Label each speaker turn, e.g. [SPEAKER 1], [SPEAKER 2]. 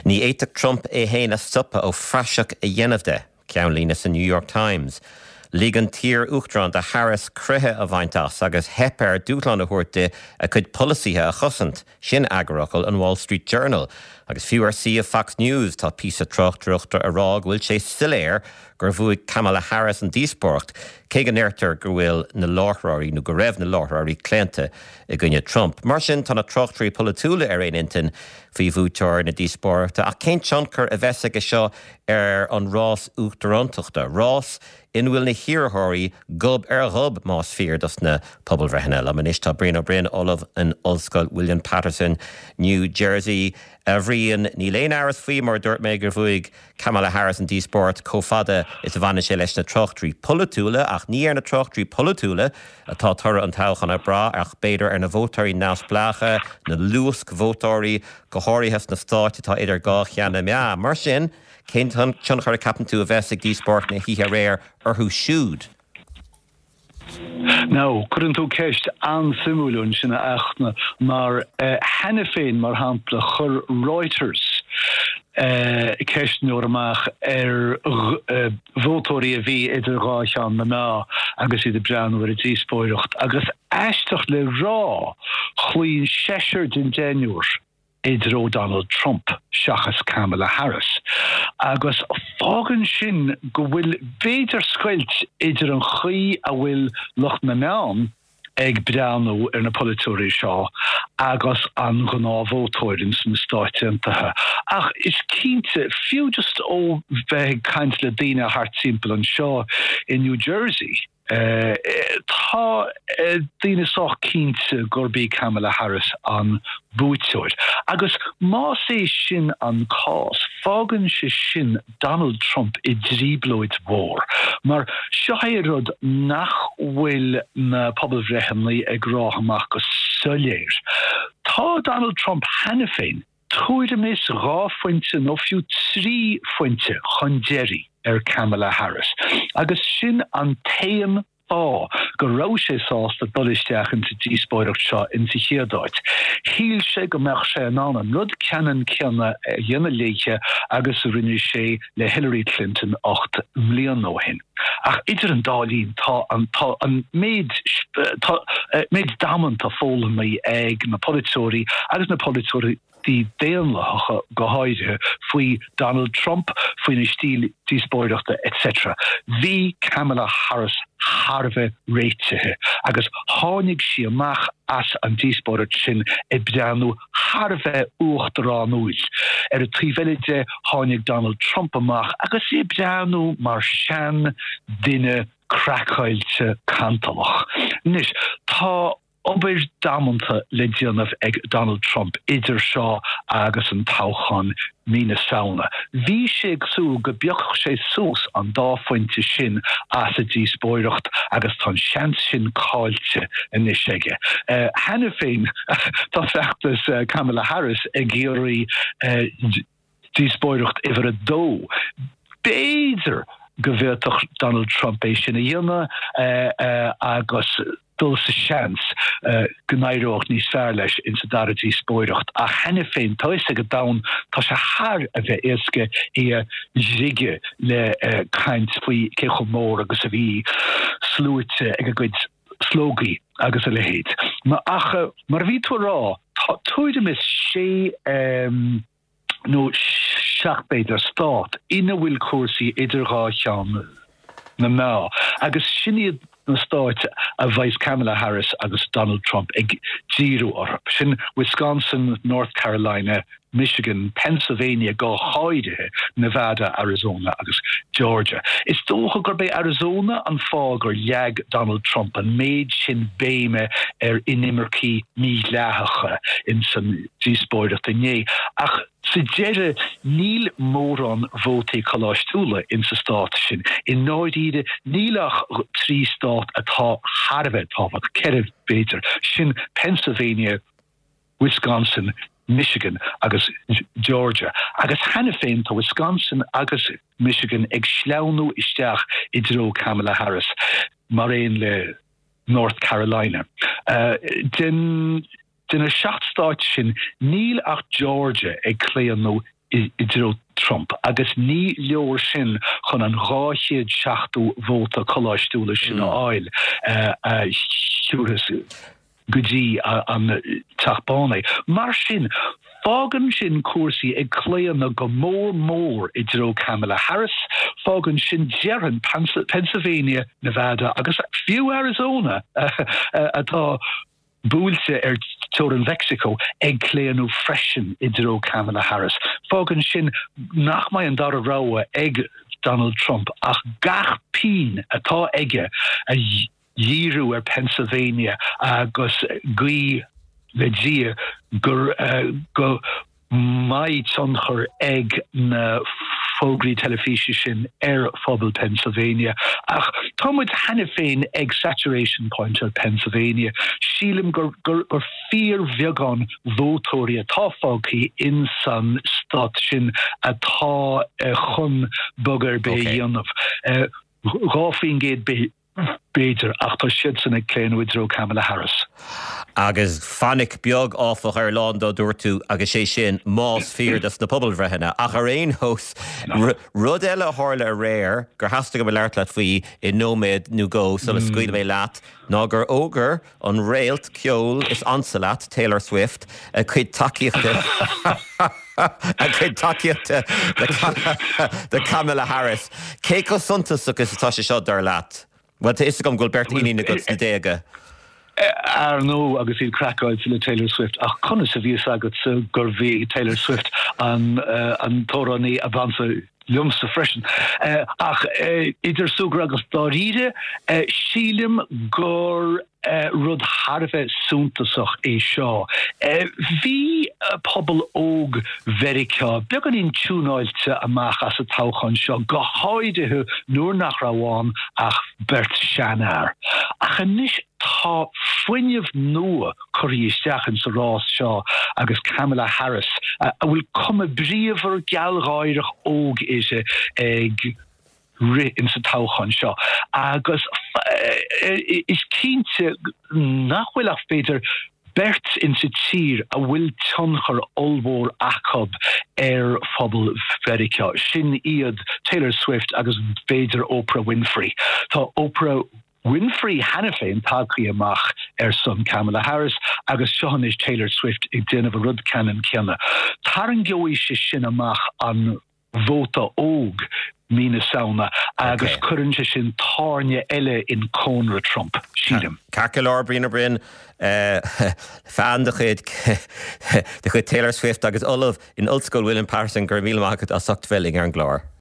[SPEAKER 1] Ní éiteach Trump é héana stoppa ó phraseach a dhéanamh de, ceann lína sa New York Times. Lígan tír uachtarán de Harris cruthe a bhainteas agus hepar dúchlan a thuirte a chud policíthe a chosant sin agarachail an Wall Street Journal. Agus fiúar sí a Fox News tá písa trochtruachta a rág bhfuil sé siléir gur bhuaigh Kamala Harris an díospórt cé gan airtar gur bhfuil na láithreoirí nó go raibh na láithreoirí cléanta i gcoinne Trump. Mar sin tá na trochtarí polatúla ar aon intin faoi bhúteir na díospórta a cén tionchar a bheitsa go seo ar an rás uachtaránachta. Rás in bhfuil na hiarthirí gob ar ghub más fíor dus na pobl bhreithine. Le manis tá Brín O'Brien Olaf an Ollscoil William Patterson, New Jersey. Bhríon ní léon áras faoi mar dúirt méid gur bhuaigh Kamala Harris an díospórt cófada is a bhaine sé leis na trochtarí polatúla ach ní ar na trochtarí polatúla atá tura an táchan a bra ach beidir ar na vótarí nás blacha na luasc vótarí go háiríthas na stáit atá idir gá cheanna mea. Mar sin, cén tionchar a capan tú a bheitsigh díospórt na híthe réir arthú siúd.
[SPEAKER 2] No, couldn't tú ceist an simúlún sinna eachna mar henne féin mar hampla chur Reuters ceist nuair amach vótóirí a bhí idir gáithán na ná agus iad brean ar a díospóireacht agus eisteach le rá chuoin séisiir den déanúr idir ó Donald Trump seachas Kamala Harris. Agus fágan sin go bhfuil béidir scoilt idir an chuí a bhfuil loch na meán ag breanú ar na polatúirí seo agus an gná vótóirin san stáitiantathe. Ach is cínte fiú just ó bheith caint le daoine hart timpeall an seo in New Jersey. Tá daoine soch cínte gurbí Kamala Harris an búteoir. Agus má sé sin an cás, fágan sé sin Donald Trump I dríblóid mór. Mar seoirod nach bhfuil na pobl bhreithimlí ag ráhamach go soléir. Tá Donald Trump henne féin túide mis rá fointe nó fiú trí fointe chun Jerry ar Kamala Harris. Agus sin an taim go rá sé sásta dolisteach in sa díospóireacht seo in sa chéadáit. Híl sé go meach sé an an rud ceanan ceanna dhéana léiche agus rinne sé le Hillary Clinton 8 milliún nóhin. Ach idir an dálín tá an méid daman tá fólam mé ag na politóirí agus na politóirí die déanlacha go háide faoi Donald Trump, faoi na stíl díospóireachta, etc. Bhí Kamala Harris Harveh réitethe, agus tháinig sí amach as an díospóireacht sin I breanú Harveh uachtaránúil. Ar a tríhheilide tháinig Donald Trump amach, agus I breanú mar sean duine crackhailte cantalach. Nis, tá obair damananta le déanamh ag Donald Trump idir seo agus an táchan mína saona. Bhí sé agsú go beoch sé sús an dáfointe sin as a díospóireacht agus tá seans sin cáilte inis aige. Henne féin tá feachtas Kamala Harris ag géirí díospóireacht idir a dó. Béidir go bhfuilteach Donald Trump é sin a dhéanamh agus dul sa seans gnáireocht níos fearr leis in sa dara díospóireacht a henne féin tá is go dain tá sé thar a bheith éasca I zige le caint faoi cécho mór agus a bhí slúite ag a gcuid slógaí agus a lehéad. Mar bhí tú rá túide mis sé nó seachbéidir stát ina bhfuil cuasaí idir gá cheann na meá agus sinad na stáit a bhaith Kamala Harris agus Donald Trump ag díú ortha. Sin Wisconsin, North Carolina, Michigan, Pennsylvania go háide, Nevada, Arizona agus Georgia. Is dócha gur bé Arizona an fá gur leag Donald Trump an méid sin béime inimircí míleathacha in san díospóireacht inné. Ach sa deire níl mórán vótaí choláistúla in sa stát sin. In náidíide nílach trí stát atá Harveh tábhacht ceirh béidir sin Pennsylvania, Wisconsin, Michigan agus Georgia. Agus henne féin tá Wisconsin agus Michigan ag sleanú isteach idir ó Kamala Harris mar éon le North Carolina. Den a seachtstát sin níl ach Georgia ag cléanú idro Trump agus ní leor sin chun an ráchéad seachtú vóta choláistúla sin áil siúras gudí an tachbána. Mar sin fágan sin cuasaí ag cléanna go mór idro Kamala Harris, fágan sin dearan Pennsylvania, Nevada agus fiú Arizona atá búilte tóran Mexico ag cléanú freisin idro Kamala Harris. Fágan sin nach mai an dar ráha ag Donald Trump ach gach pín atá aige a dhíru Pennsylvania agus gui le go mai tonchar ag na fógraí telefíe sin phobal Pennsylvania ach támuid henne féin ag saturation point of Pennsylvania sílim gur fear bheagán vótóri atá fágaí in san stat sin atá chun bugar be dionmh. Ráfin géad Beter ach tá siad san ag cléanú idro Kamala Harris.
[SPEAKER 1] Agus fannic beag áfach ar lán dúirtú agus sé sin más fíordas na pobl bhreithena ach ar éon hos rud eile hála a réir gur hasasta go leart leat faoi I nóméad nó go sulla scuil mé leat ná gur ógur an réalt ceol is ansalat Taylor Swift a chuid takeíochta a chuid takeíochta de Kamala Harris. Cé go suntas agus atá sé seo dar leat? Wat is gom goil Bertini na guts na déige?
[SPEAKER 2] No agus iad crackáid le Taylor Swift ach chuna sa bhíos agat sa gur bhí Taylor Swift an tóraní avansa lumsa freisin. Ach idir sugra agus dáríide sílim gur rud harfe súntasach é seo. Bhí pobl óg verica began in túnáilte amach as a táchan seo go háidethe nuair nach raháin ach Bert Shannar. Ach anis tá foiineh nua choíisteachchan sa rás seo agus Kamala Harris a bhfuil cuma bríomhar gealráireach óg is ag in sa táchan seo. Agus is cínte nachhfuil ach féidir Bert in sa tír a bhfuil tionchar olmhór acob phobal Verica. Sin iad Taylor Swift agus féidir Oprah Winfrey. Tá Oprah Winfrey henne féin tágaí amach son Kamala Harris agus sean is Taylor Swift ag déanamh rud ceann ceanna. Tar an gceoí sé sin amach an vóta óg mína saona agus chuireann sin tárne eile in cónra Trump. Sílim.
[SPEAKER 1] Carcalar brína brin fan de chud Taylor Swift agus Olive in Old School William Patterson gur míle maigad a socht felling ar an glár.